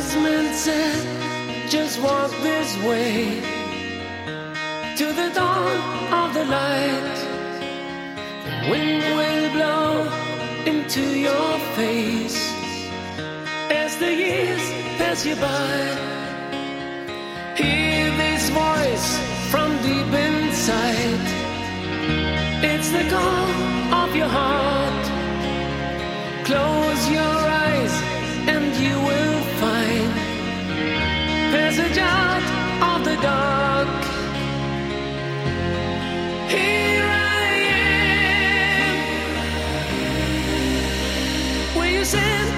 man said, just walk this way to the dawn of the light. The wind will blow into your face as the years pass you by. Hear this voice from deep inside. It's the call of your heart. Close your eyes and you will find passage out of the dark. Here I am, where you said